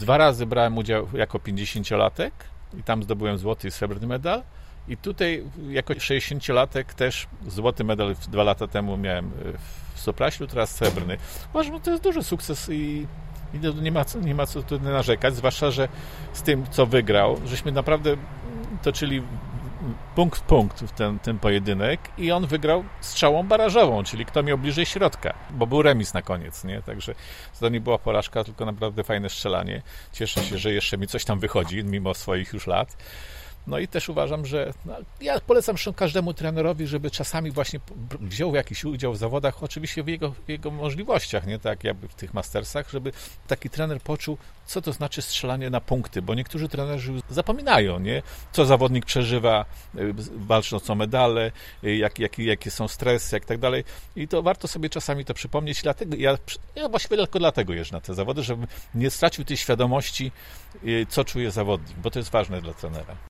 2 razy brałem udział jako 50-latek i tam zdobyłem złoty i srebrny medal. I tutaj jako 60-latek też złoty medal 2 lata temu miałem w Sopraślu, teraz srebrny. Uważam, że to jest duży sukces i nie ma co tu narzekać, zwłaszcza, że z tym, co wygrał, żeśmy naprawdę toczyli punkt w punkt w ten pojedynek i on wygrał strzałą barażową, czyli kto miał bliżej środka, bo był remis na koniec, nie? Także to nie była porażka, tylko naprawdę fajne strzelanie. Cieszę się, że jeszcze mi coś tam wychodzi, mimo swoich już lat. No i też uważam, że ja polecam każdemu trenerowi, żeby czasami właśnie wziął jakiś udział w zawodach, oczywiście w jego możliwościach, nie tak jakby w tych mastersach, żeby taki trener poczuł, co to znaczy strzelanie na punkty, bo niektórzy trenerzy zapominają, nie, co zawodnik przeżywa, walcząc o medale, jakie są stresy, jak tak dalej. I to warto sobie czasami to przypomnieć. Dlatego ja właściwie tylko dlatego jeżdżę na te zawody, żeby nie stracił tej świadomości, co czuje zawodnik, bo to jest ważne dla trenera.